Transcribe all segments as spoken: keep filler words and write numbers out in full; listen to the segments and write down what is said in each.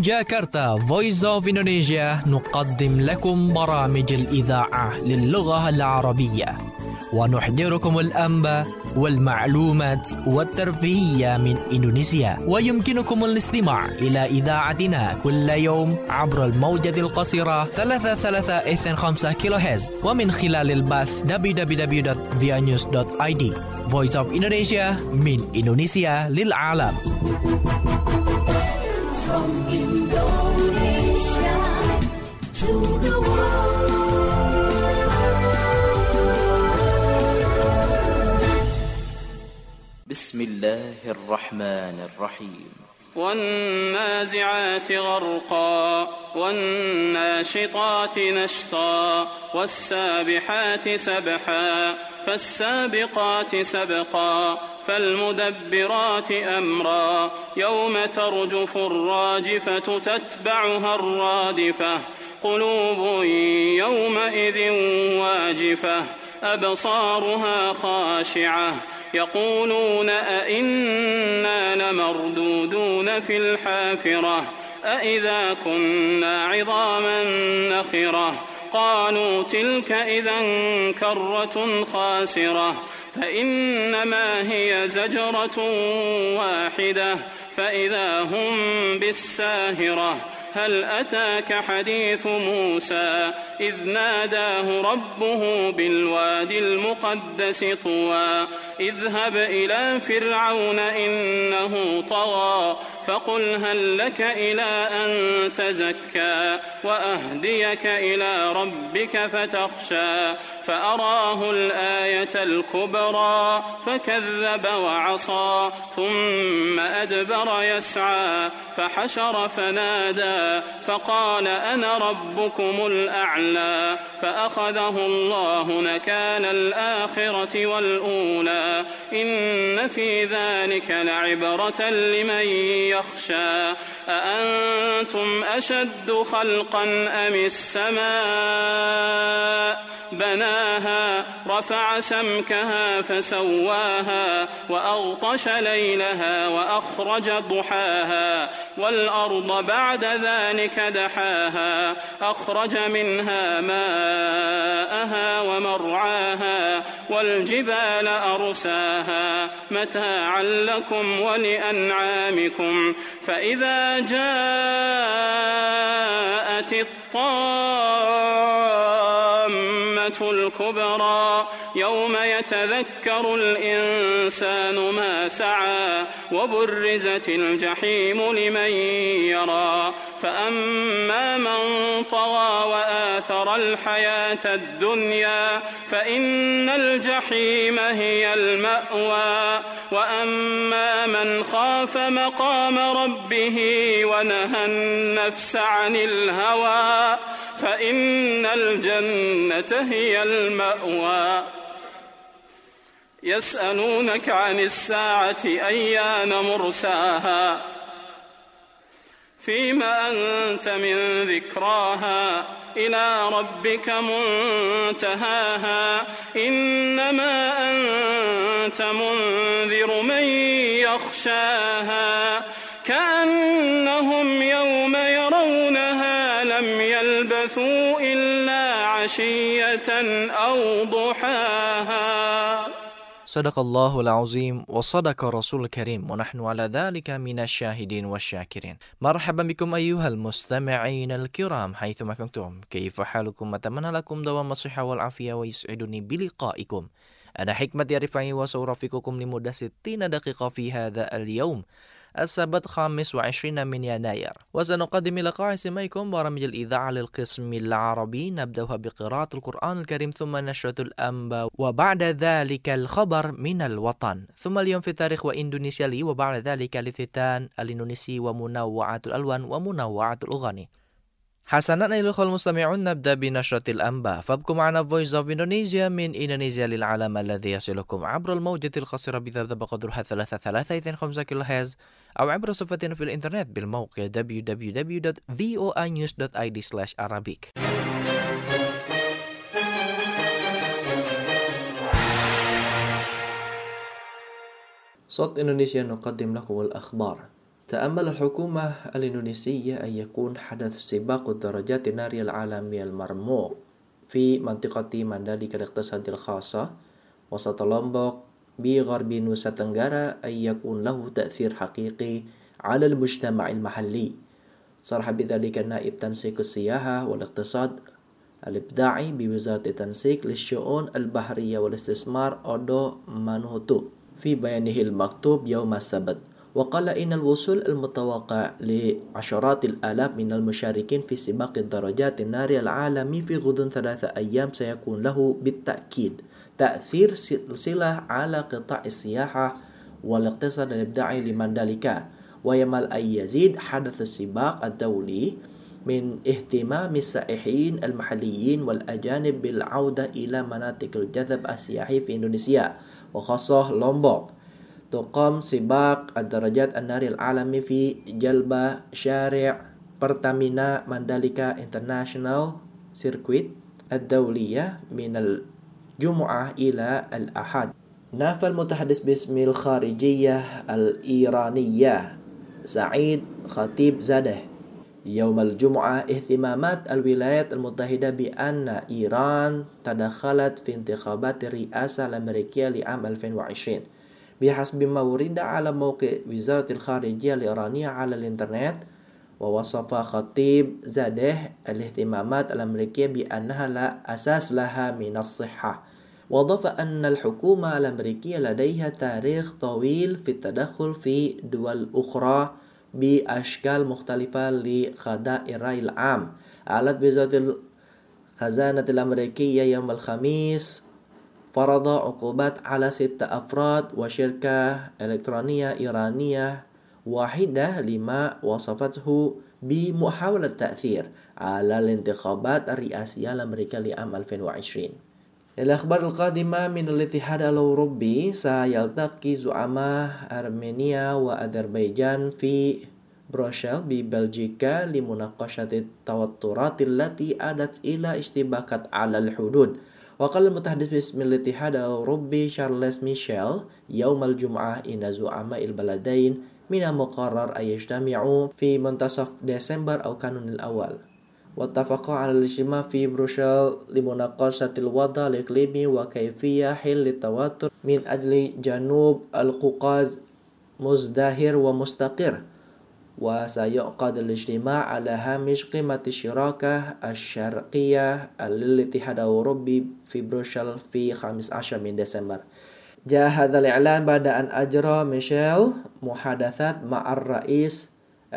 من جاكرتا Voice of Indonesia نقدم لكم برامج الإذاعة للغة العربية ونحضركم الأنباء والمعلومات والترفيهية من إندونيسيا. ويمكنكم الاستماع إلى إذاعتنا كل يوم عبر الموجة القصيرة ثلاثة ثلاثة اثنين خمسة كيلو هرتز ومن خلال البث دبليو دبليو دبليو دوت via news دوت آي دي. Voice of Indonesia من إندونيسيا للعالم. From Indonesia to the world. بسم الله الرحمن الرحيم. والنازعات غرقا والناشطات نشطا والسابحات سبحا فالسابقات سبقا فالمدبرات أمرا يوم ترجف الراجفة تتبعها الرادفة قلوب يومئذ واجفة أبصارها خاشعة يقولون أئنا لمردودون في الحافرة أئذا كنا عظاما نخرة قالوا تلك إذا كرة خاسرة فإنما هي زجرة واحدة فإذا هم بالساهرة هل أتاك حديث موسى إذ ناداه ربه بالوادي المقدس طوى اذهب إلى فرعون إنه طغى فقل هل لك إلى أن تزكى وأهديك إلى ربك فتخشى فأراه الآية الكبرى فكذب وعصى ثم أدبر يسعى فحشر فنادى فقال أنا ربكم الأعلى فأخذه الله نكال الآخرة والأولى إن في ذلك لعبرة لمن يخشى أأنتم أشد خلقا أم السماء بناها رفع سمكها فسواها وأغطش ليلها وأخرج ضحاها والأرض بعد ذلك دحاها أخرج منها ماءها ومرعاها والجبال أرساها متاعا لكم ولأنعامكم فإذا جاءت الطامة الكبرى يوم يتذكر الإنسان ما سعى وبرزت الجحيم لمن يرى فأما من طغى وآثر الحياة الدنيا فإن الجحيم هي المأوى وأما من خاف مقام ربه ونهى النفس عن الهوى فإن الجنة هي المأوى يسألونك عن الساعة أيان مرساها فيما أنت من ذكراها إلى ربك منتهاها إنما أنت منذر من يخشاها كأنهم يوم يرونها لم يلبثوا إلا عشية أو ضحاها. صدق الله العظيم وصدق رسول الكريم ونحن على ذلك من الشاهدين والشاكرين. مرحبا بكم أيها المستمعين الكرام حيثما كنتم كيف حالكم أتمنى لكم دوام الصحة والعافية ويسعدني بلقائكم. أنا حكمة رفعي وسأرافقكم لمدة ستين دقيقة في هذا اليوم السبت خامس وعشرين من يناير وسنقدم لقاء سماعكم برامج الإذاعة للقسم العربي نبدأها بقراءة القرآن الكريم ثم نشرة الأنباء وبعد ذلك الخبر من الوطن ثم اليوم في التاريخ وإندونيسيا لي وبعد ذلك الافتتان الإندونيسي ومنوعات الألوان ومنوعات الأغاني. حسنا أيها الأخوة المستمعون نبدأ بنشرة الأنباء فابقوا معنا Voice of Indonesia من إندونيسيا للعالم الذي يصلكم عبر الموجة القصيرة بثبت بقدرها ثلاثة ثلاثة اثنين خمسة كيلو هرتز أو عبر صفحتنا في الإنترنت بالموقع دبليو دبليو دبليو دوت فوa news دوت آي دي سلاش arabic. صوت إندونيسيا نقدم لكم الأخبار. تأمل الحكومة الإندونيسية أن يكون حدث سباق الدرجات النارية العالمي المرموق في منطقة مانداليكا الاقتصادية الخاصة وسط لومبوك بغرب نوسا تنغارا أن يكون له تأثير حقيقي على المجتمع المحلي. صرح بذلك نائب تنسيق السياحة والاقتصاد الإبداعي بوزارة التنسيق للشؤون البحرية والاستثمار أودو مانوهوتو في بيانه المكتوب يوم السبت، وقال إن الوصول المتوقع لعشرات الآلاف من المشاركين في سباق الدرجات النارية العالمي في غضون ثلاثة أيام سيكون له بالتأكيد تأثير سلسلة على قطاع السياحة والاقتصاد الإبداعي لمانداليكا، ويمل أن يزيد حدث السباق الدولي من اهتمام السائحين المحليين والأجانب بالعودة إلى مناطق الجذب السياحي في إندونيسيا وخاصة لومبوك. تقام سباق الدرجات النارية العالمي في جلبة شارع برتامينا مانداليكا انترناشنال سيركويت الدولية من الجمعة إلى الأحد. نفى المتحدث باسم الخارجية الإيرانية سعيد خطيب زاده يوم الجمعة اهتمامات الولايات المتحدة بأن إيران تدخلت في انتخابات الرئاسة الأمريكية لعام ألفين وعشرين. بحسب ما ورد على موقع وزارة الخارجية الإيرانية على الإنترنت، ووصف خطيب زاده الاهتمامات الأمريكية بأنها لا أساس لها من الصحة، وأضاف أن الحكومة الأمريكية لديها تاريخ طويل في التدخل في دول أخرى بأشكال مختلفة لخداع الرأي العام. أعلنت وزارة الخزانة الأمريكية يوم الخميس فرض عقوبات على ستة أفراد وشركة إلكترونية إيرانية واحدة لما وصفته بمحاولة تأثير على الانتخابات الرئاسية الأمريكية لعام ألفين وعشرين. الأخبار القادمة من الاتحاد الأوروبي، سيلتقي زعماء أرمينيا وأذربيجان في بروكسل ببلجيكا لمناقشة التوترات التي أدت إلى اشتباكات على الحدود. وقال المتحدث باسم الاتحاد الأوروبي شارلز ميشيل يوم الجمعة إن زعماء البلدين من المقرر أن يجتمعوا في منتصف ديسمبر أو كانون الأول، واتفقوا على الاجتماع في بروكسل لمناقشة الوضع الإقليمي وكيفية حل التوتر من أجل جنوب القوقاز مزدهر ومستقر. وسيعقد الاجتماع على هامش قمة الشراكة الشرقية للاتحاد الأوروبي في بروكسل في خامس عشر من ديسمبر. جاء هذا الإعلان بعد أن أجرى ميشيل محادثات مع الرئيس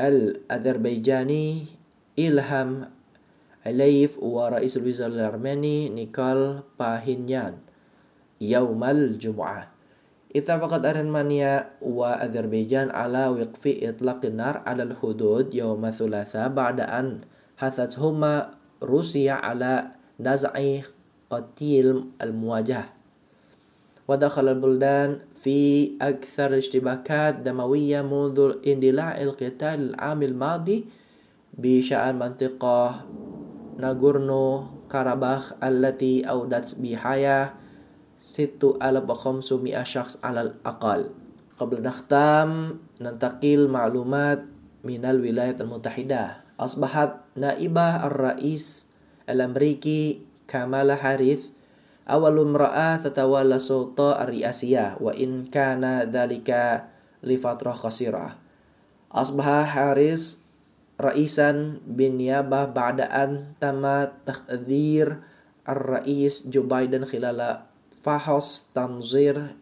الأذربيجاني إلهام علييف ورئيس الوزراء الأرميني نيكول باهينيان يوم الجمعة. اتفقت أرمينيا وأذربيجان على وقف إطلاق النار على الحدود يوم الثلاثاء بعد أن حثتهما روسيا على نزع قتيل المواجهة. ودخل البلدان في أكثر اشتباكات دموية منذ اندلاع القتال العام الماضي بشأن منطقة ناغورنو كاراباخ التي أودت بحياة ستة آلاف وخمسمائة شخص على الأقل. قبل نختم ننتقل معلومات من الولايات المتحدة. أصبحت نائبة الرئيس الأمريكي كامالا هاريس أول امرأة تتولى السلطة الرئاسية، وإن كان ذلك لفترة قصيرة. أصبح هاريس رئيسا بالنيابة بعد أن تم تخدير الرئيس جو بايدن خلال فحص تنظير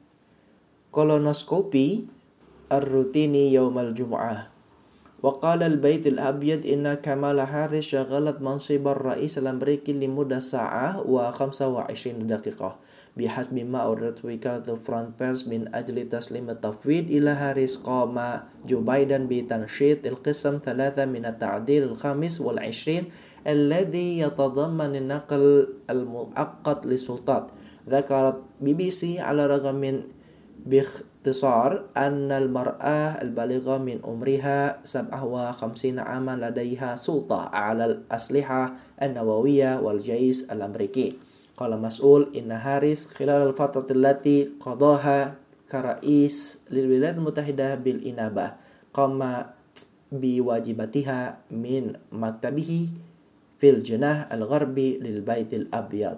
كولونوسكوبي الروتيني يوم الجمعة. وقال البيت الأبيض إن كامالا هاريس شغلت منصب الرئيس الأمريكي لمدة ساعة وخمسة وعشرين دقيقة بحسب ما أوردت وكالة فرانس بيرس. من أجل تسليم التفويض إلى هاريس قام جو بايدن بتنشيط القسم ثلاثة من التعديل الخامس والعشرين الذي يتضمن النقل المؤقت للسلطات. ذكرت بي بي سي على الرغم من باختصار أن المرأة البالغة من عمرها سبعة وخمسين عاما لديها سلطة على الأسلحة النووية والجيش الأمريكي. قال مسؤول إن هاريس خلال الفترة التي قضاها كرئيس للولايات المتحدة بالإنابة قام بواجباتها من مكتبه في الجناح الغربي للبيت الأبيض.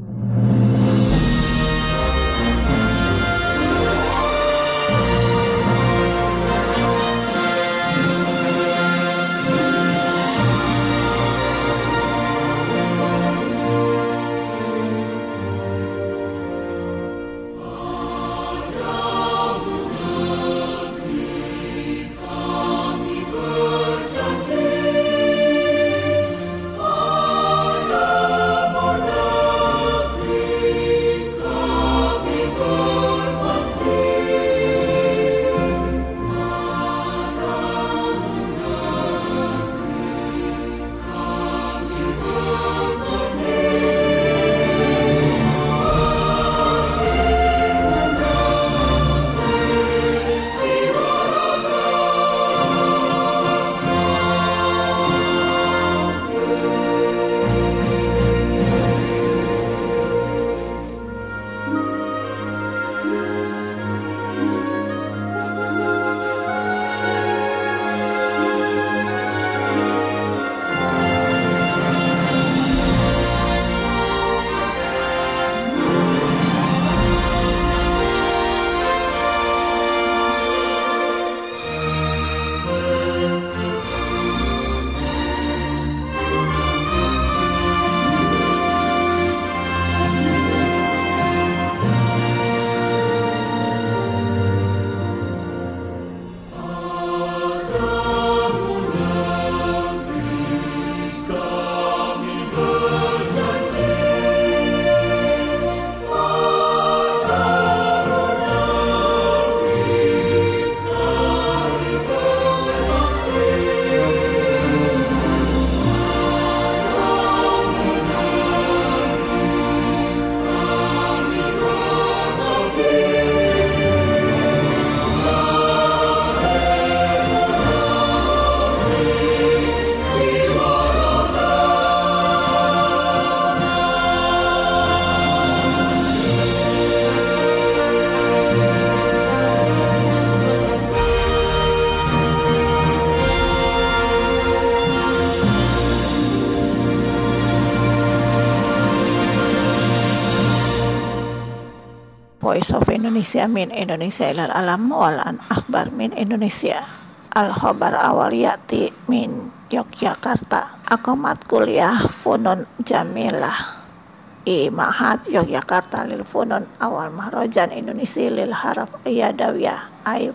Voice of Indonesia min Indonesia ilal alam wal an akhbar min Indonesia. Al khobar awal yati min Yogyakarta. Akomat kuliah funun jamilah i Ma'had Yogyakarta lil funun awal mahrojan Indonesia lil haraf iyadawiyah ay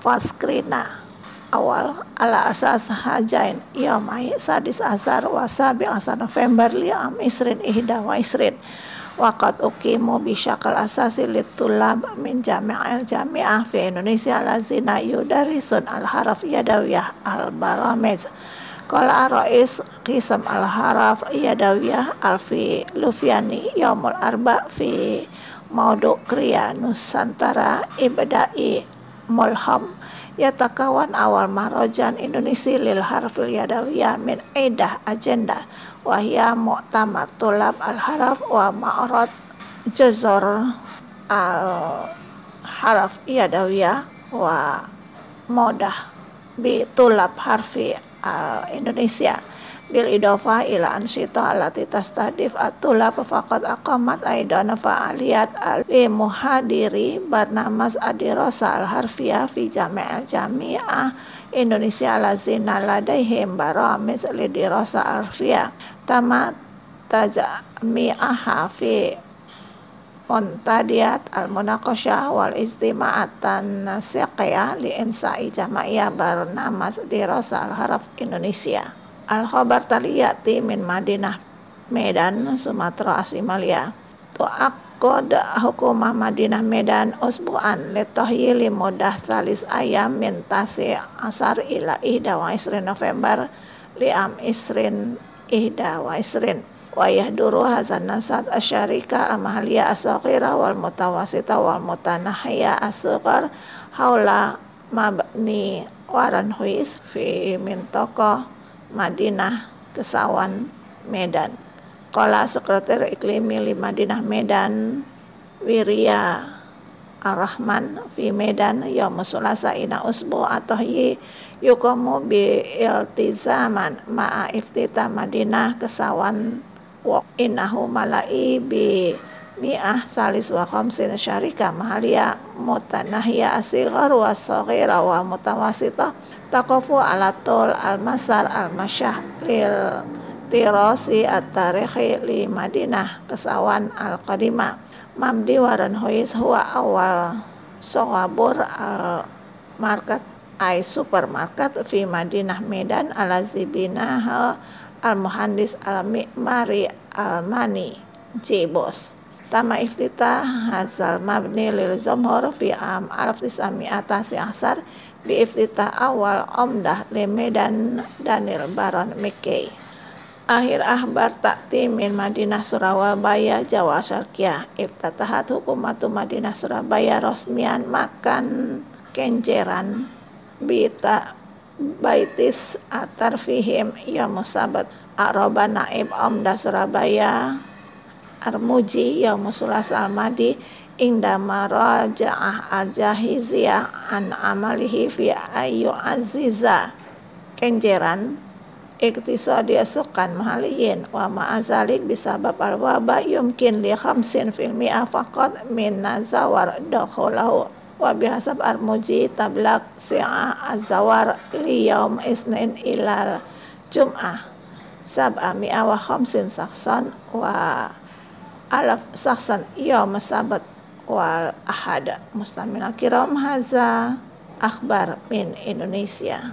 faskrina awal ala asas hajain yaumai sadis asar wasabi asar November liam isrin ihda wa isrin waqad uqimu bisyakal asasi litulab min jami'il jami'ah fi Indonesia lazina yudarisun al-haraf yadawiyah al-baramij qala rais qisam al-haraf yadawiyah alfi Lufiani yaumul arba fi maudu kriya Nusantara ibda'i mulham yatakawan awal mahrojan Indonesia lil harfil yadawiyah min idah agenda wahya mu'tamar tulab al-haraf wa ma'rad juzur al-haraf yadawiyah wa modah bi tulab harfi al-Indonesia bil idofa ila ansyita allati tastadif at-tulab faqad aqamat aidan fa'aliyat al-muhadiri barnamas adirasa al-harfiyah fi jami'al jami'ah Indonesia lazina ladaihim baramij lidirasa al-harfiyah tamat tajami'aha fi muntadiyat al-munaqasyah wal istima'at tanasiqiyah li insa'i jama'iyah barnamas dirasa al-haraf Indonesia. Al-khobar taliyati min Madinah Medan Sumatera Asimalia tu'aqqad hukumah Madinah Medan usbu'an litahyili mudah salis ayam min tasi asar ila ihda wa isrin November liam isrin ihda wa isrin wa yahduru hazan nasat asyarika al-mahaliyah as-saghira wal mutawasita wal mutanahiyah as-sughar haula mabni waran huis fi mintaqah Madinah Kesawan Medan. Qala sekretar iklimi li Madinah Medan Wirya Ar-Rahman fi Medan yaum sulasa ina usbu atau yi yukomu bi iltizaman ma'a iftitah Madinah kesawan wa innahu malai bi mi'ah salis wa khamsin syarika mahalia mutanahya asighar wa saghira wa mutawasita taqafu ala tul al-masar al-masyah lil tirasi at-tarikhi li Madinah kesawan al-qadimah Mabdi waran hois huwa awal sogabur al market ay supermarket fi Madinah Medan ala zibinah al muhandis al mi'mari al mani jibos tama iftitah hazal mabni lil zomhor fi am alaf tisami'ata asar bi iftitah awal omdah li Medan Danil Baron Mekki. Akhir ahbar takti min Madinah Surabaya Jawa Syarqiyah iftatahat hukumatu Madinah Surabaya Rosmian makan kenjeran bita baitis atarfihim ya musabat aroba naib omda Surabaya Armuji ya musulas almadi ingda maraja'ah ajahiziyah an amalihi fi ayu aziza kenjeran iktisadi sukan mahaliyin wa ma'azalik bisabab al-waba yumkin li khamsin fil mi'ah faqat min nazawar dakhulahu wa bihasab Armuji tablak si'ah azawar li yaum isnin ilal jum'ah sab'a mi'ah wa khamsin saksan wa alaf saksan yaum sabat wal ahad. Mustamil kiram haza akhbar min Indonesia.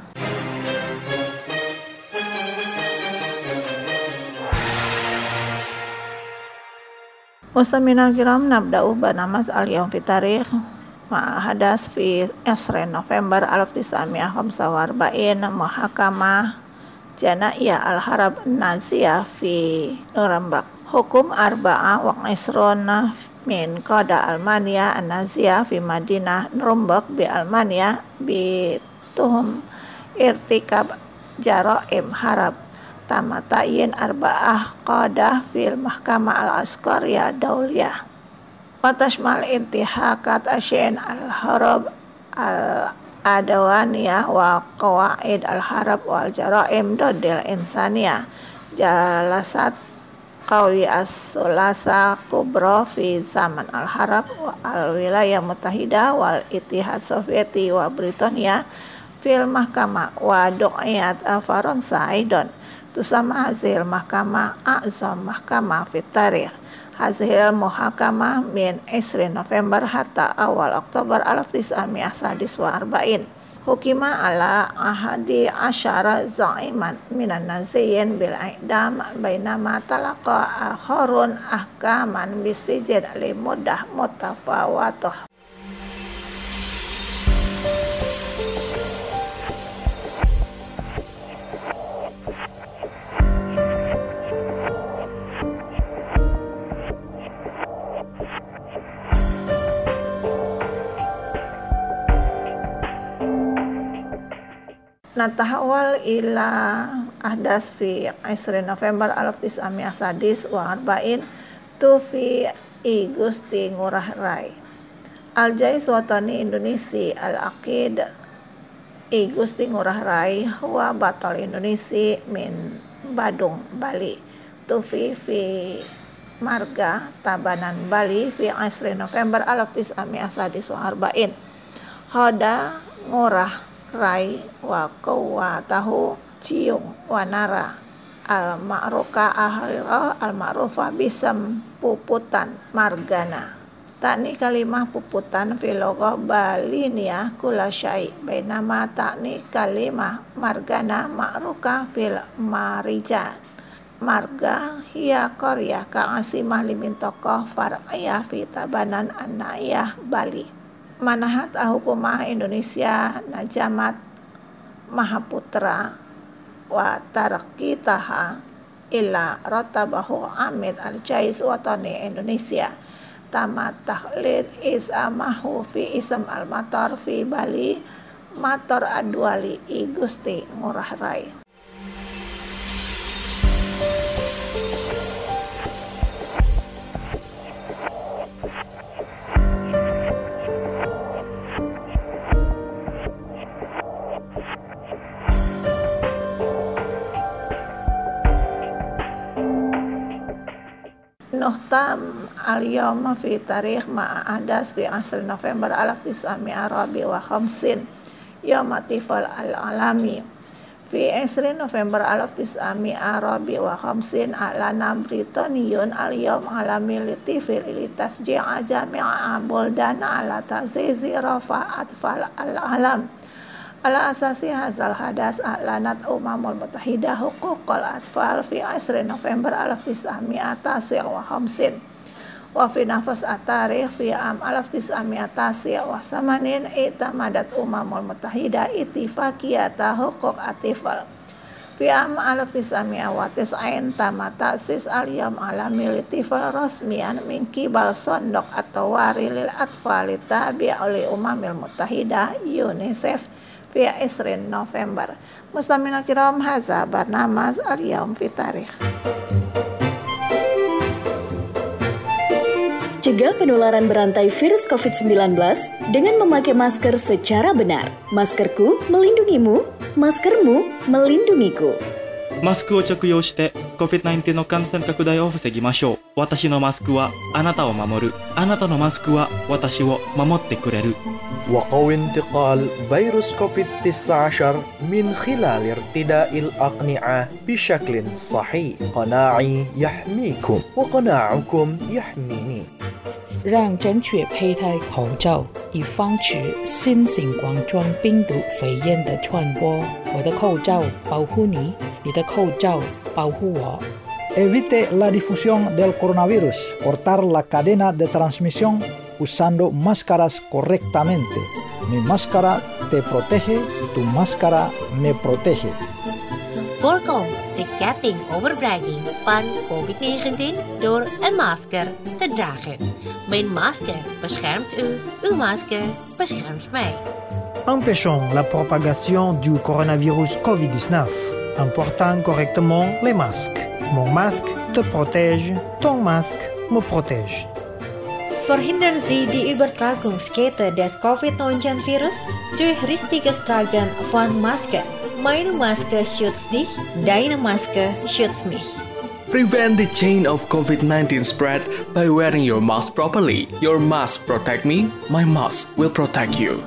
Mustamil kiram nabda'u banamas al-yawm fi tarikh ma'al hadas fi asrin November alaf tis'ami'ah khamsa wa arba'in muhakamah jana'iyah al-harab naziyah fi Nuremberg hukum arba'ah wa isrona min qada Almania an-naziyah fi Madinah Nuremberg bi Almania bi tuhum irtikab jaraim harab tamatayin arba'ah qadah fil mahkamah al-askariyah dauliyah wa tashmal intihakat asyin al-harab al-adawaniyah wa qawaid al-harab wal jaraim dodil insaniyah jalasat qawi as-sulasa kubra fi zaman al-harab wa al-wilayah mutahidah wal ittihad sovieti wa Britania fil mahkamah wa du'iyat Faransa aidon tusama hazil mahkamah a'zam mahkamah fit tarikh hazil muhakamah min isrin November hatta awal Oktober alaf tis'ami'ah sadis wa arba'in hukima ala ahadi asyara za'iman minan naziyin bil i'dam bainama talaqa akharun ahkaman bisijin li mudah mutafawatuh. Natahawal ila ahdas fi isrin November alaf tis'ami'ah sadis wa arba'in tu fi i Gusti Ngurah Rai Al-Jais Watani Indonesia Al-Aqid i Gusti Ngurah Rai huwa batal Indonesia min Badung Bali tu fi fi Marga Tabanan Bali fi isrin November alaf tis'ami'ah sadis wa arba'in Khoda Ngurah Rai wa qawa tahu ciung wanara al ma'ruka akhirah al ma'rufa bisam puputan margana takni kalimah puputan filogoh balinia kula syai bainama takni kalimah margana ma'ruka fil marija marga hiya qaryah ka'asimah limin tokoh far'iyah fi Tabanan an-Naiyah Bali Manahat Hukumah Indonesia Najamat Mahaputra wa tarakitaha illa rotabahu Amid Al-Jais Watani Indonesia tamat takhlid isamahu fi isam al-matar fi Bali matar adwali i Gusti Ngurah Rai. Tam al-yawma fi tarikh ma'adas fi asr November alaf tis'ami arabi wa khamsin yawma tifal al-alami fi asr November alaf tis'ami arabi wa khamsin alana Britaniyun al-yawm alami litifil litasji'a jami'a buldana ala tazizi rafa atfal al-alam ala asasi hazal hadas a'lanat umamul mutahidah huquqal atfal fi asri November alaf tis'ami atasil wa khamsin wa fi nafas atarikh fi am alaf tis'ami atasil wa samanin itamadat umamul mutahidah itifakiyata huquq atifal fi am alaf tis'ami wa tis'ain tamatasis al-yam alami litifal rasmian min kibal sondok atau wari lil atfal tabi'a li umamil mutahidah UNICEF fi isrin November. Mustamina kiram haza barnamaz al-yawm fi tarikh. Cegah penularan berantai virus covid sembilan belas dengan memakai masker secara benar. Maskerku melindungimu, maskermu melindungiku. マスクを着用して コビッドナインティーン の感染拡大を防ぎましょう。私のマスクはあなたを守る。あなたのマスクは私を守ってくれる。 وقو انتقال فيروس كوفيد تسعة عشر من خلال ارتداء الأقنعة بشكل صحيح. قناعي يحميكم وقناعكم يحميني. 让正确佩戴口罩，以防止新型冠状病毒肺炎的传播。我的口罩保护你，你的口罩保护我。 Evite la difusión del coronavirus. Cortar la cadena de transmisión usando máscaras correctamente. Mi máscara te protege, tu máscara me protege. Voorkom de ketting overbrenging van covid negentien door een masker te dragen. Mijn masker beschermt u, uw masker beschermt mij. Empêchons la propagation du coronavirus covid dix-neuf en portant correctement les masques. Mon masque te protège, ton masque me protège. Verhindern Sie die Übertragungskette des covid neunzehn virus durch richtiges Tragen von Masken. Meine Maske schützt dich, deine Maske schützt mich. Prevent the chain of covid nineteen spread by wearing your mask properly. Your mask protect me, my mask will protect you.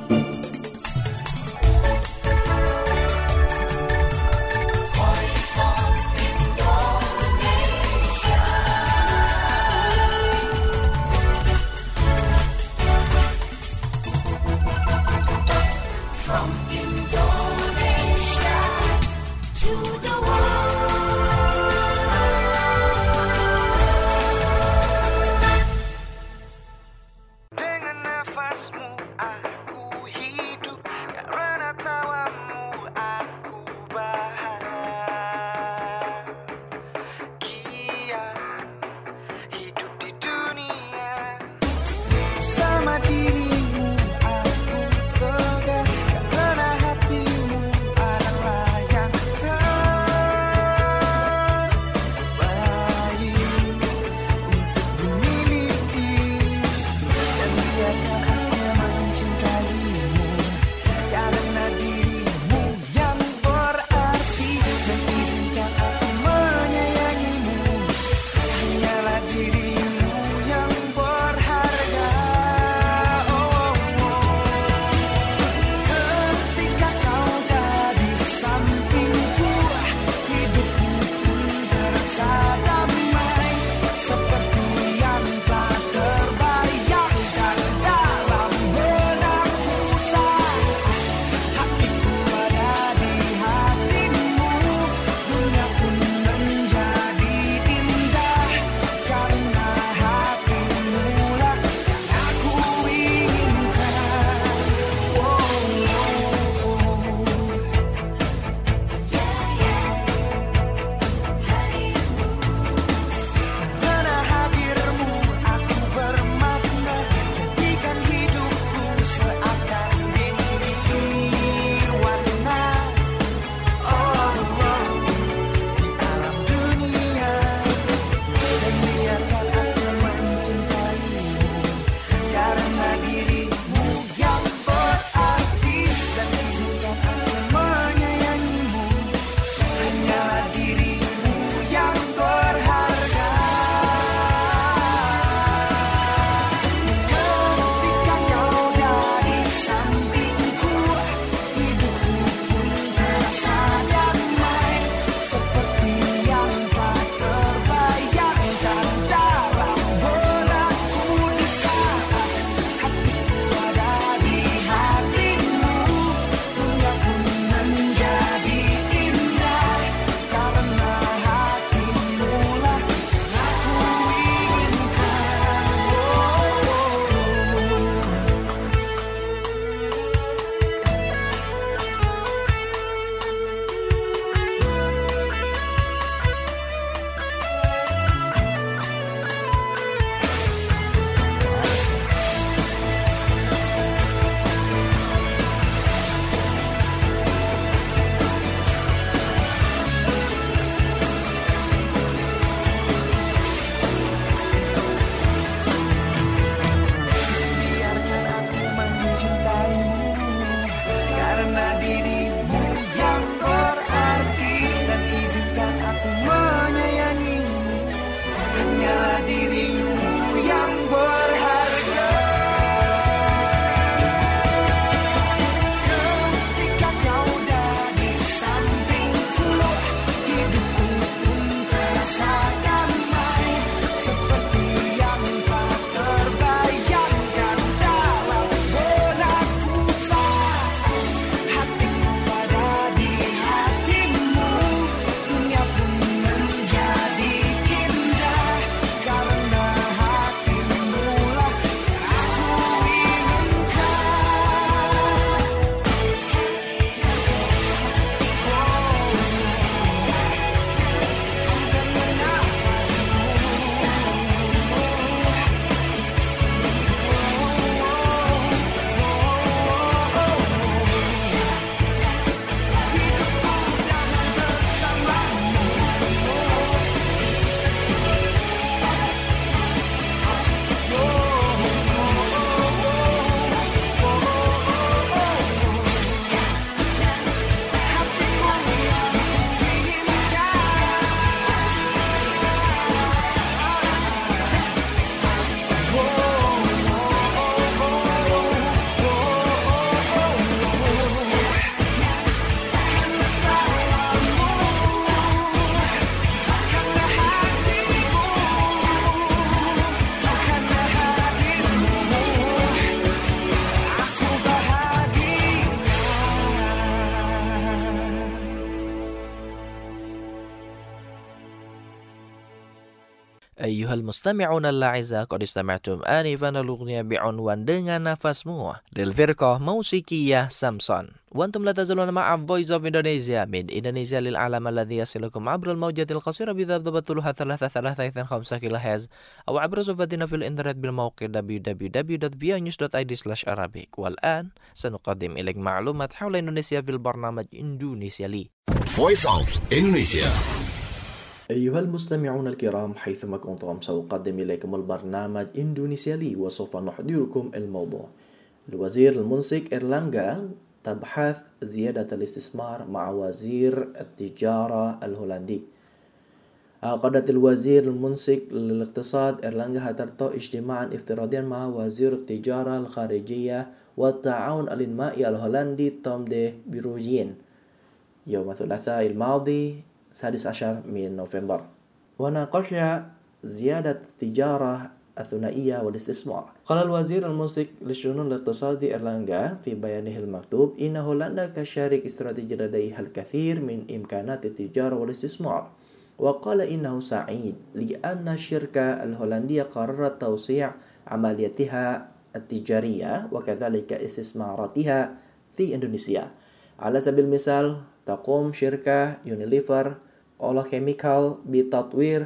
Ayuhal mustami'un al-la'izah, qad istama'tum anifan al-ughniya bi'unwan dengan nafasmu lil firqah musikiyah Samson. Wantum la tazaluna ma'a Voice of Indonesia min Indonesia lil alam alladhi yasilukum abra al-mawjatil qasira bidhabdhabatuluha thalatha thalatha ithan khamsa kilohertz aw abra sufatina fil internet bil mawqi w w w dot b i news dot i d slash arabic. Wal an sanuqaddim ilayk ma'lumat hawla Indonesia fil barnamaj Indonesia Li. Voice of Indonesia. أيها المستمعون الكرام، حيثما كنتم سأقدم إليكم البرنامج إندونيسيا لي، وسوف نحضركم الموضوع. الوزير المنسك إيرلانغا تبحث زيادة الاستثمار مع وزير التجارة الهولندي. عقدت الوزير المنسك للاقتصاد إيرلانغا هاترتو اجتماعا افتراضيا مع وزير التجارة الخارجية والتعاون الإنمائي الهولندي توم دي بروجين يوم الثلاثاء الماضي السادس عشر من نوفمبر، وناقش زيادة التجارة الثنائية والاستثمار. قال الوزير المنسك للشؤون الاقتصادي إيرلانغا في بيانه المكتوب إن هولندا كشريك استراتيجي لديها الكثير من إمكانات التجارة والاستثمار، وقال إنه سعيد لأن الشركة الهولندية قررت توسيع عملياتها التجارية وكذلك استثماراتها في إندونيسيا. على سبيل المثال تقوم شركة يونيليفر أولوكيميكال بتطوير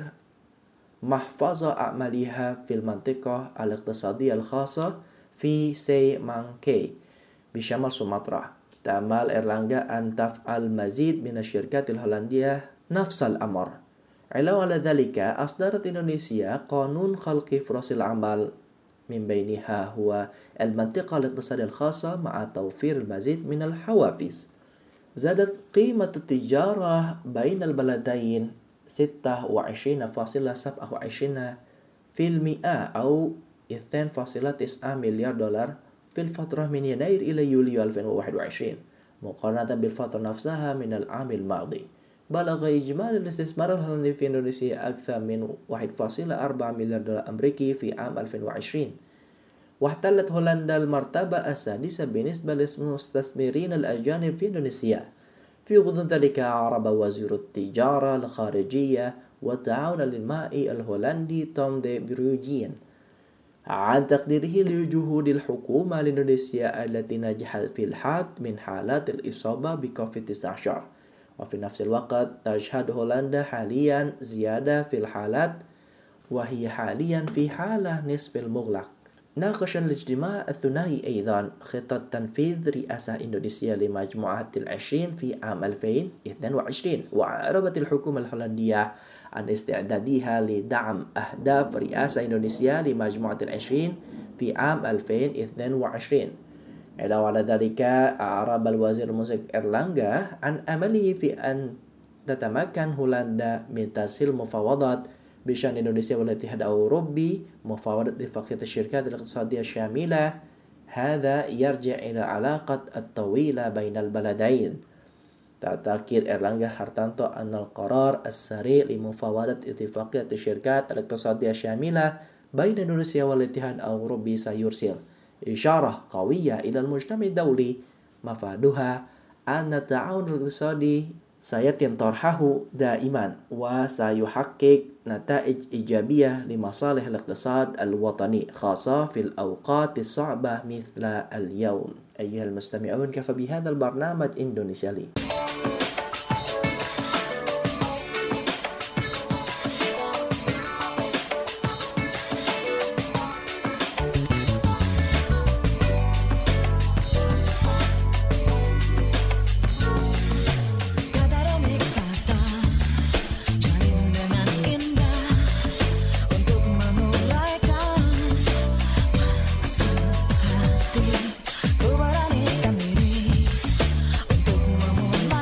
محفظة أعمالها في المنطقة الاقتصادية الخاصة في سيمانكي بشمال سومطرة. تأمل إيرلانغا أن تفعل مزيد من الشركات الهولندية نفس الأمر. علاوة على ذلك أصدرت إندونيسيا قانون خلق فرص العمل، من بينها هو المنطقة الاقتصادية الخاصة مع توفير المزيد من الحوافز. زادت قيمة التجارة بين البلدين ستة وعشرين فاصلة سبعة وعشرين بالمئة أو اثنين فاصلة تسعة مليار دولار في الفترة من يناير إلى يوليو ألفين وواحد وعشرين مقارنة بالفترة نفسها من العام الماضي. بلغ إجمالي الاستثمار الهولندي في إندونيسيا أكثر من واحد فاصلة أربعة مليار دولار أمريكي في عام ألفين وعشرين. واحتلت هولندا المرتبة السادسة بالنسبة للمستثمرين الأجانب في إندونيسيا. في غضون ذلك أعرب وزير التجارة الخارجية والتعاون الإنمائي الهولندي توم دي بروجين عن تقديره لجهود الحكومة لإندونيسيا التي نجحت في الحد من حالات الإصابة بكوفيد تسعة عشر. وفي نفس الوقت تشهد هولندا حاليا زيادة في الحالات، وهي حاليا في حالة نصف المغلق. ناقش الاجتماع الثنائي أيضا خطة تنفيذ رئاسة إندونيسيا لمجموعة العشرين في عام ألفين واثنين وعشرين، وأعربت الحكومة الهولندية عن استعدادها لدعم أهداف رئاسة إندونيسيا لمجموعة العشرين في عام ألفين واثنين وعشرين. علاوة على ذلك أعرب الوزير المنسك إيرلانغا عن أمله في أن تتمكن هولندا من تسهيل مفاوضات بشأن إندونيسيا والاتحاد الأوروبي مفاوضة اتفاقية الشركات الاقتصادية الشاملة. هذا يرجع إلى العلاقة الطويلة بين البلدين. تأكد إيرلانغا هارتانتو أن القرار السريع لمفاوضة اتفاقية الشركات الاقتصادية الشاملة بين إندونيسيا والاتحاد الأوروبي سيرسل إشارة قوية إلى المجتمع الدولي مفادها أن التعاون الاقتصادي سيتم طرحه دائما وسيحقق نتائج إيجابية لمصالح الاقتصاد الوطني، خاصة في الأوقات الصعبة مثل اليوم. أيها المستمعون، كفى بهذا البرنامج إندونيسيا لي. Ku beranikan diri untuk memulai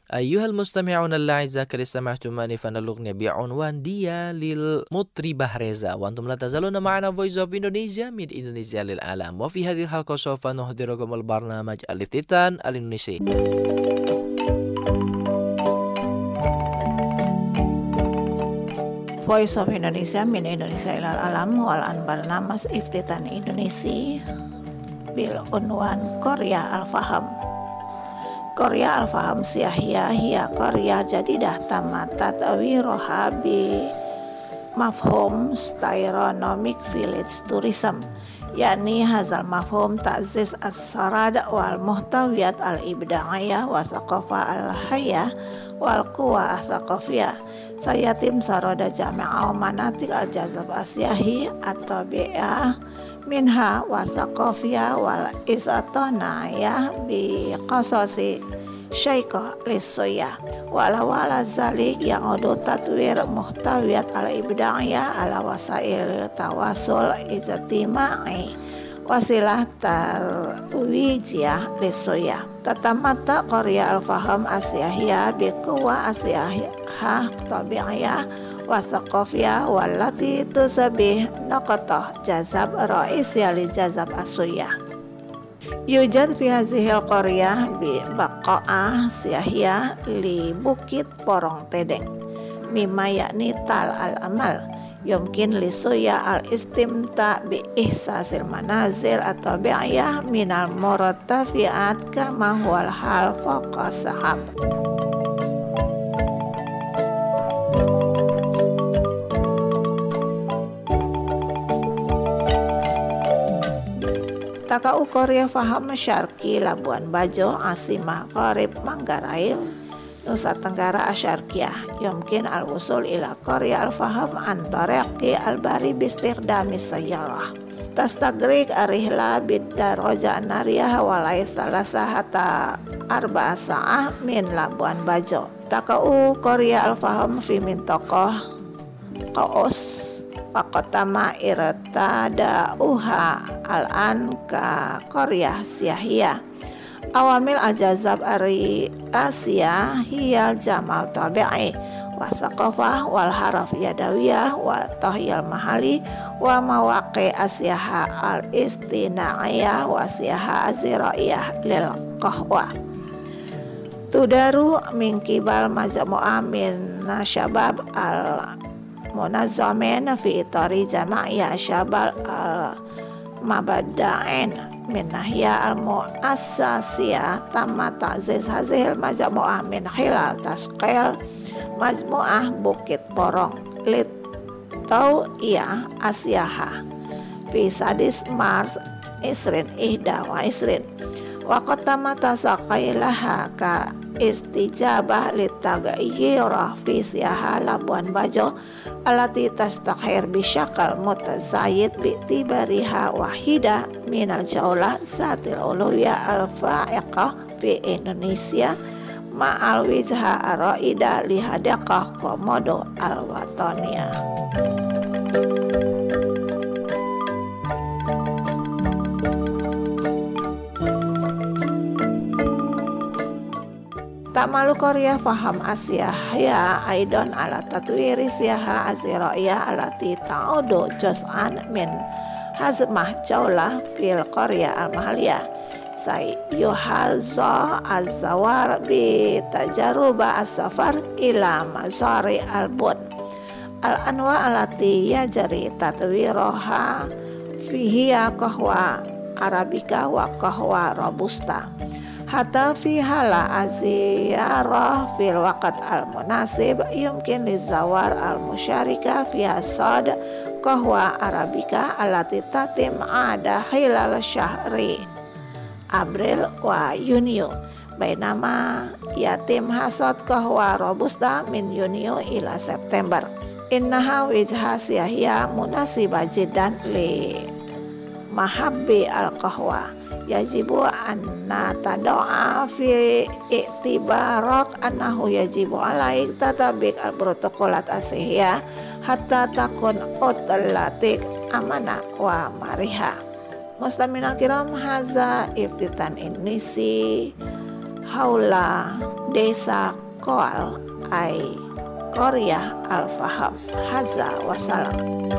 أيها المستمعون الأعزاء قد استمعتم آنفا الأغنية بعنوان ديا للمطربة ريزا وأنتم لا تزالون معنا Voice of Indonesia من إندونيسيا للعالم وفي هذه الحلقة سوف نحضركم البرنامج الافتتان الإندونيسي. Voice of Indonesia min Indonesia ilal alam wal an barnamas iftitan Indonesia bil unwan Korea al-Faham. Korea al-Faham siyahya hiya Korea jadidah tamatat wiroha bi mafhum styronomic village tourism, yakni hazal mafhum ta'ziz as-sarad wal muhtawiyat al-ibda'iyah wa thaqafah al-hayah wal quwa al-thaqafiyah. Sayatim saroda jami'ah manatik al-jazab asyahi atau bi'ah minha wa thaqafiyah wal isatonayah bi qasosi syaikah lissoyah wala wala zalik yang udu tatwir muhtawiyat al-ibda'iyah ala wasail tawasul ijtimai wasilah tarwijiyah lissoyah. Tatamata Korea al-Faham asyahiyah bi quwa asyahah tabi'iyah wa thaqafiyah wallati tusabih naqatah jazab ra'isiyah li jazab asuyah. Yujad fi hazihil Korea bi baqa'ah siyahiyah li bukit porong tedeng mimma yakni tal al-amal yumkin li suya al-istimta bi ihsasil manazir atau bi'ayah minal murattafi'at kama huwal hal faqa sahab. Takau Korea Faham Syarqi Labuan Bajo Asimah Qarib Manggarai Nusa Tenggara Asyarqiyah yumkin al-wusul ila Korea al-Faham an tariqi al-bari bistiqdami sayyarah tastagrik arihla bid-daraja nariyah walai salasa hatta arba'a sa'ah min Labuan Bajo. Takau Korea al-Faham fi min tokoh qaus Pakotama irtada uha al-an ka Korea siyahiyah. Awamil ajazab ari Asia hiyal jamal tabi'i wa thaqafah wal haraf yadawiyah wa tahyal mahali wa mawaqi asyaha al-istina'iyah wa asyaha azira'iyah lil qahwa. Tudaru min kibal majmu'ah min syabab al munazzamin fi itari jama'iyah syabal al-mabada'in min nahya al-mu'assasiyah tamma ta'ziz hazihil majmu'ah min khilal tasqil majmu'ah Bukit Porong lit tau'iyah asyaha fi sadis mars isrin ihda wa isrin wa qatama tasaqailaha ka istijabah litaghayyirah fi siyaha Labuan Bajo alati tastakhir bisyakal mutazayid bi'tibariha wahida minal jaulah satil uluyah al-fa'iqah fi Indonesia ma'al wijha ar-ra'ida lihadaqah komodo al-wataniyah. Ta'malu Korea Faham Asia ya aidon ala tatwiri siyaha azira'iyah alati ta'udu juz'an min hazmah jaulah fil Korea al-mahaliyah sayyuhazza az-zawar bi tajaruba as-safar ila mazari al-bun al-anwa alati yajari tatwiroha fihiya kahwa arabika wa kahwa robusta hatta fi hala aziyarah fil waqt al-munasib yumkin lizawar al-musyarika fi asad kahwa arabika alati tatim ada hilal syahri April wa Yunio bainama yatim hasad kahwa robusta min Yunio ila September. Innaha wijha siyahya munasibah jiddan li mahabbi al-qahwa yajibu anna tadoa fi iktibarak annahu yajibu alaik tatabik al-protokolat asihya hatta takun utlatik amanah wa mariha. Muslimin al-kiram haza iftitan Indonesia haula desa Koal ai Korea Al-Faham. Hadza wassalam.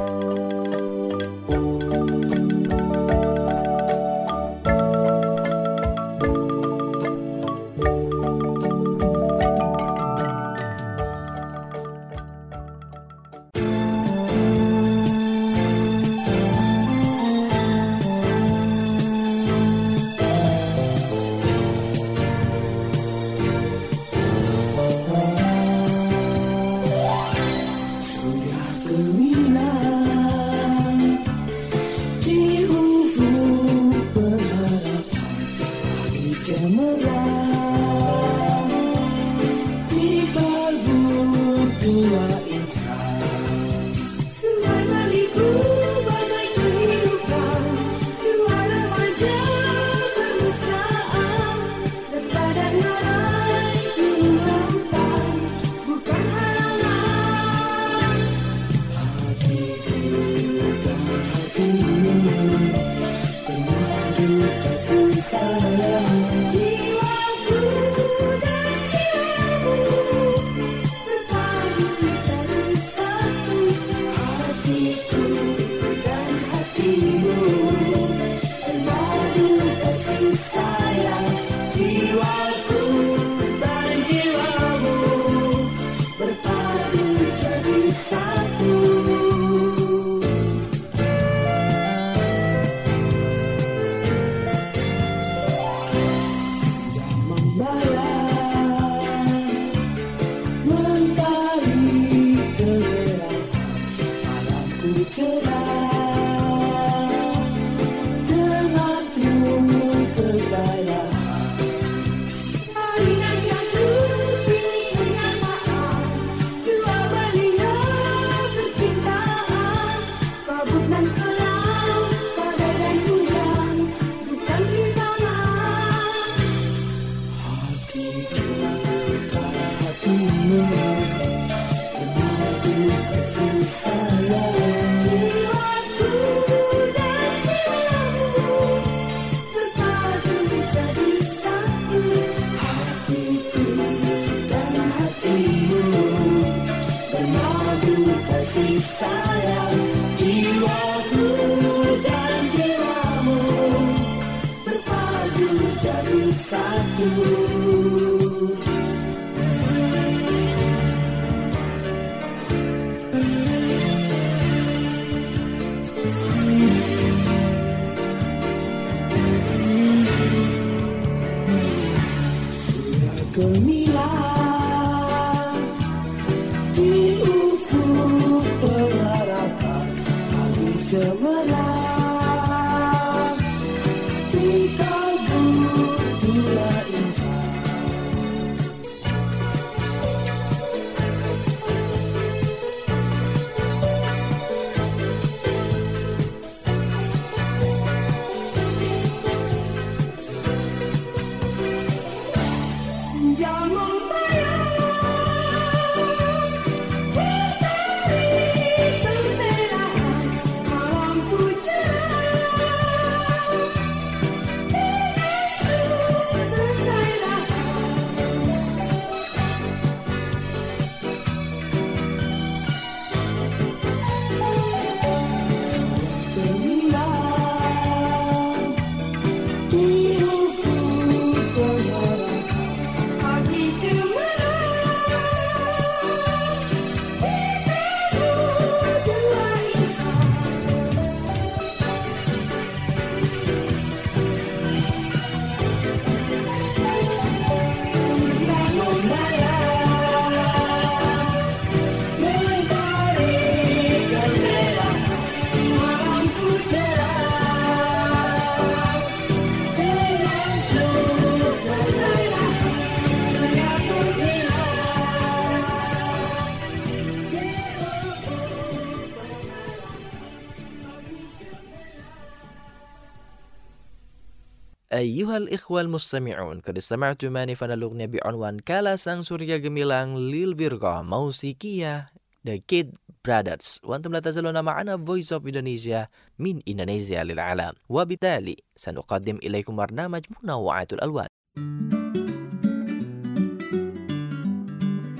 أيها الإخوة المستمعون قد استمعتم آنفا الأغنية بعنوان كالا Sang Surya Gemilang Lil Virgo موسيقية The Kid Brothers. وأنتم لا تزالون معنا Voice of Indonesia من إندونيسيا للعالم، وبالتالي سنقدم إليكم برنامج منوعات الألوان.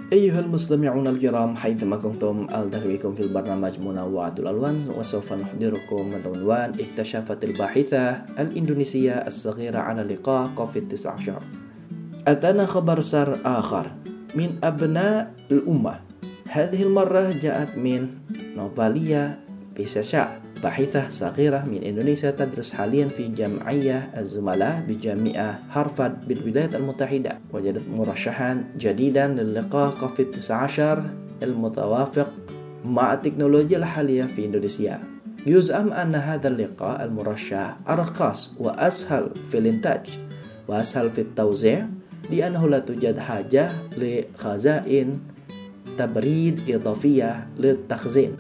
أيها المستمعون الكرام حيثما كنتم ألتقي بكم في البرنامج منوعة الألوان وسوف نحضركم العنوان اكتشفت الباحثة الإندونيسية الصغيرة على لقاح كوفيد تسعة عشر. أتانا خبر سار آخر من أبناء الأمة. هذه المرة جاءت من نوفاليا بيساشا، باحثة صغيرة من إندونيسيا تدرس حاليا في جمعية الزملاء بجامعة هارفارد بالولايات المتحدة. وجدت مرشحا جديدا للقاح كوفيد تسعة عشر المتوافق مع التكنولوجيا الحالية في إندونيسيا. يزعم أن هذا اللقاح المرشح أرخص وأسهل في الإنتاج وأسهل في التوزيع لأنه لا توجد حاجة لخزائن تبريد إضافية للتخزين.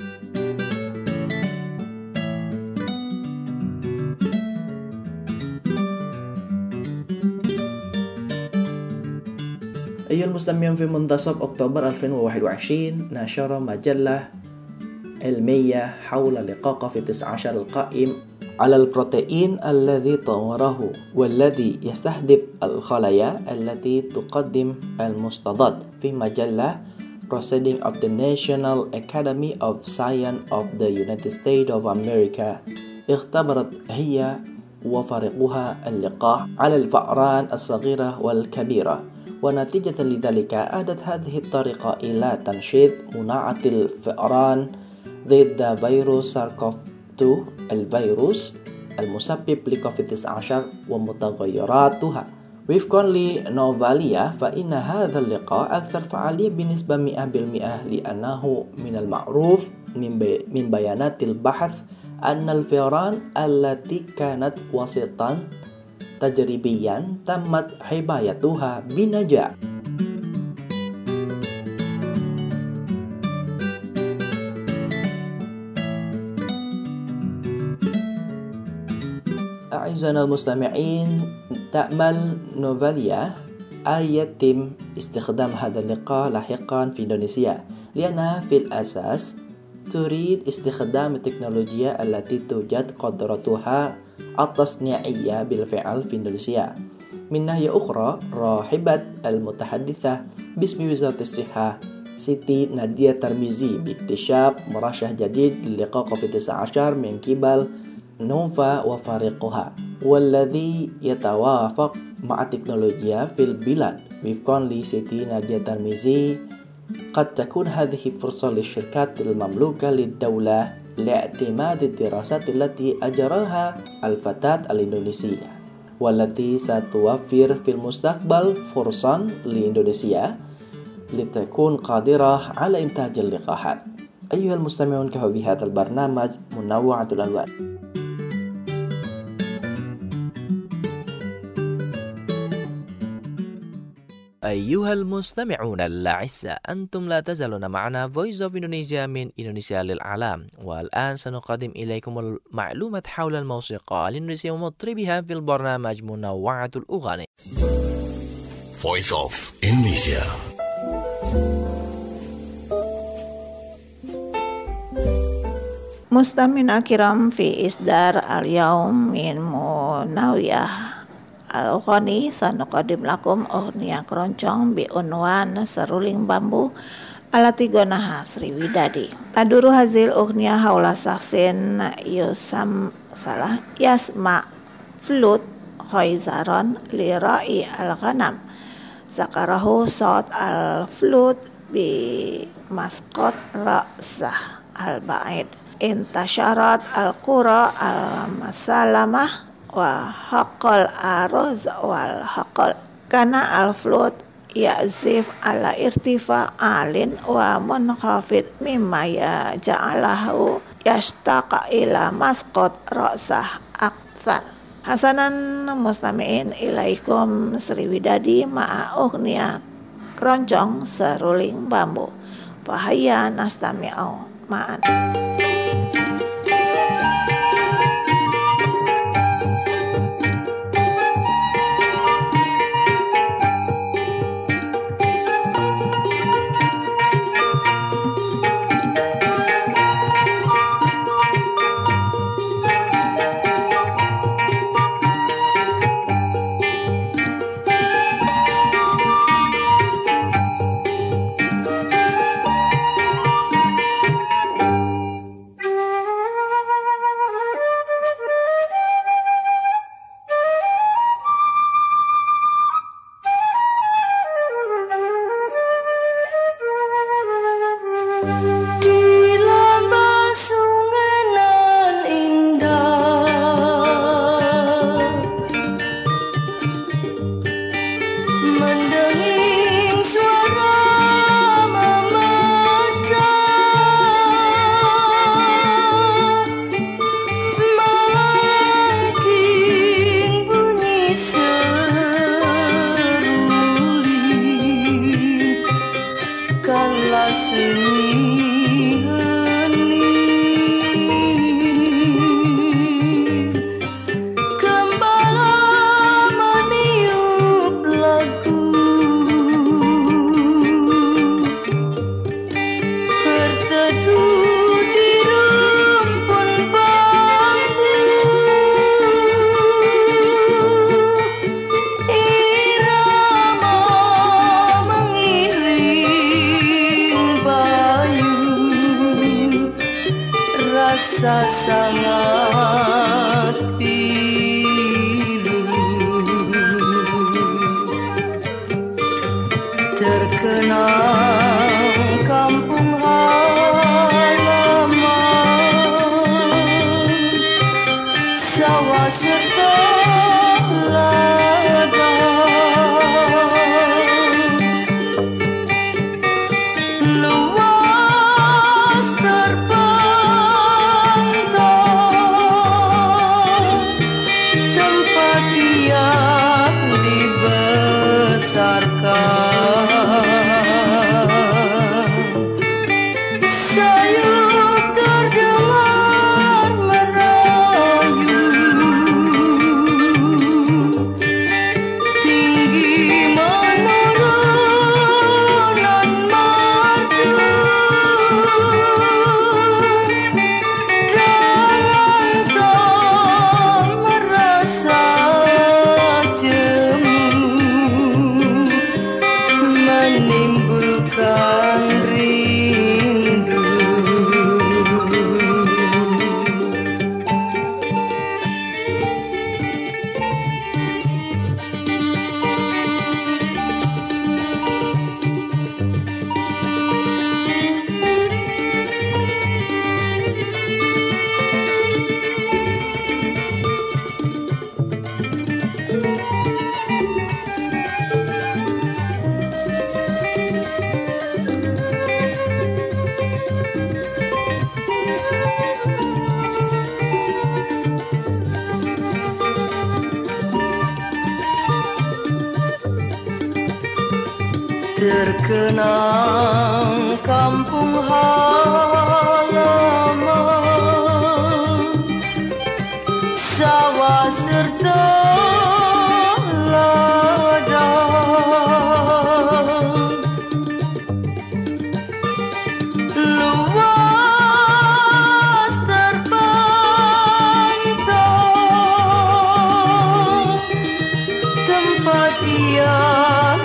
أيها المستمعون، في منتصف أكتوبر ألفين وواحد وعشرين نشر مجلة علمية حول لقاح كوفيد تسعة عشر القائم على البروتين الذي طوره والذي يستهدف الخلايا التي تقدم المستضد في مجلة Proceedings of the National Academy of Science of the United States of America. اختبرت هي وفريقها اللقاح على الفئران الصغيرة والكبيرة، ونتيجة لذلك أدت هذه الطريقة إلى تنشيط مناعة الفئران ضد فيروس ساركوف اثنين، الفيروس المسبب لكوفيد تسعة عشر ومتغيراتها. وفقا لنوفاليا فإن هذا اللقاح أكثر فعالية بنسبة مئة بالمئة لأنه من المعروف من, بي من بيانات البحث أن الفئران التي كانت وسيطا تجريبيا تمت حمايتها بنجاح. أعزائنا المستمعين، تأمل نوفاليا أن يتم استخدام هذا اللقاح لاحقا في إندونيسيا، لأنها في الأساس تريد استخدام التكنولوجيا التي توجد قدرتها التصنيعية بالفعل في إندونيسيا. من ناحية أخرى، رحبت المتحدثة باسم وزارة الصحة سيتي نادية ترميزي باكتشاف مرشح جديد للقاح كوفيد تسعة عشر من قبل نوفا وفريقها، والذي يتوافق مع التكنولوجيا في البلاد. وفقا لسيتي نادية ترميزي، قد تكون هذه فرصة للشركات المملوكة للدولة لاعتماد الدراسات التي أجراها الفتاة الإندونيسية، والتي ستوفر في المستقبل فرصا لإندونيسيا لتكون قادرة على إنتاج اللقاحات. أيها المستمعون، كفى بهذا البرنامج منوعة الألوان. أيها المستمعون الأعزاء، أنتم لا تزالون معنا Voice of Indonesia من إندونيسيا للعالم. والآن سنقدم إليكم المعلومات حول الموسيقى الإندونيسية ومطربها في البرنامج منوعة الأغاني. Voice of Indonesia. مستمعين الكرام، في إصدار اليوم من منوعة الأغاني سنقدم لكم أغنية keroncong بعنوان Seruling Bambu التي غناها Sriwidadi. تدور هذه الأغنية حول شخص يسمى salah يسمع فلوت خيزران لراعي الغنم. ذكره صوت الفلوت بمسقط رأسه البعيد. انتشرت القرى المسالمة وحق الأرز والحقل. كان الفلوت يعزف على ارتفاع عال ومنخفض مما يجعله يشتاق إلى مسقط رأسه أكثر. حسنا مستمعين إليكم Sriwidadi مع أغنية keroncong Seruling Bambu. Bahaya nastami'u ma'an. sunyi hening gembala meniup lagu berteduh di rumpun bambu irama mengiring bayu rasa sangat pilu terkenang kampung halaman sawah serta ladang luas terbentang tempat yang dibesarkan sayup terdengar merayu tinggi menurunan merdu jangan tak merasa jemu menimbulkan rindu terkenang kampung halaman sawah serta ladang luas terbentang tempat yang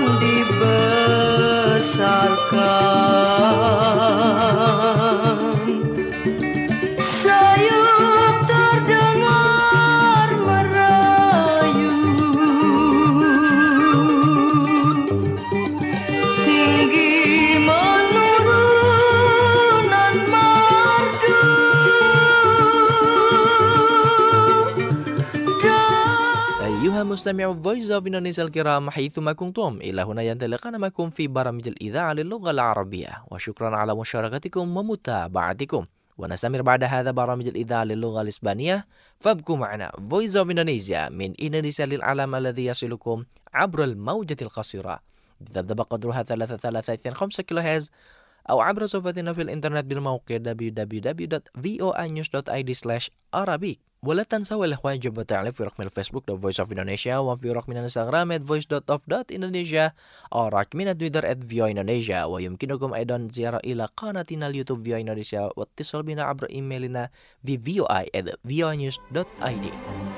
dibesarkan sayup terdengar merayu tinggi menurunan merdu أيها مستمعو Voice of Indonesia الكرام حيثما كنتم إلى هنا ينطلقنا معكم في برامج الإذاعة للغة العربية وشكرا على مشاركتكم ومتابعتكم ونستمر بعد هذا برامج الإذاعة للغة الإسبانية فابقوا معنا Voice of Indonesia من إندونيسيا للعالم الذي يصلكم عبر الموجة القصيرة تذبذب قدرها ثلاثة ثلاثة اثنين خمسة كيلو هرتز أو عبر صفحتنا في الإنترنت بالموقع دبليو دبليو دبليو دوت فوa news دوت آي دي سلاش arabic ولا تنسوا الإخوان جب التعليق في رقم الفيسبوك The Voice of Indonesia وفي رقم الانستغرام at voice dot of dot indonesia أو رقم تويتر at voa indonesia ويمكنكم أيضا زيارة إلى قناتنا اليوتيوب voa indonesia واتصال بنا عبر إيميلنا في voa at voa news dot I D.